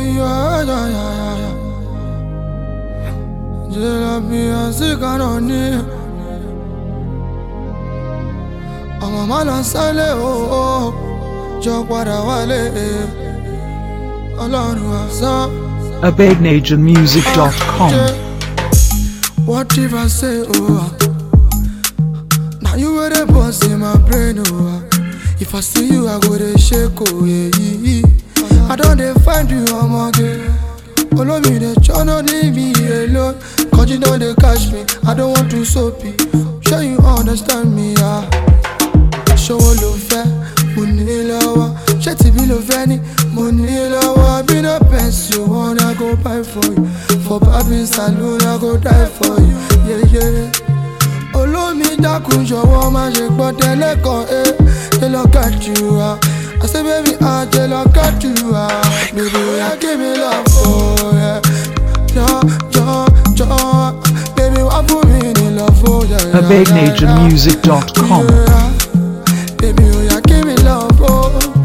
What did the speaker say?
Yeah, yeah, yeah, yeah. Jalapia sikanoni. I'm a man sale oh. Jokwara wale. Alonu asa. AbedNationMusic.com. What if I say oh? Now you were the boss in my brain oh. If I see you I go to shake oh yeah. I don't find you I'm again. All of me they tryna leave me alone. Cause you know they catch me. I don't want to soap you. Sure you understand me ah. Show lo fair, money lower. Shetty be lo fanny, money lower. Be no pens you wanna go buy for you. For Papi Saloon I go die for you. Yeah yeah. Olo mi dákun jọ̀wọ́ má ṣe gbọ́ tẹ́lẹ̀ kan they look at you ah. I say baby they look at you ah. Baby I give me love oh yeah. Baby what put me in love oh yeah. AbedNationMusic.com. Baby, oh yeah, give me love, oh.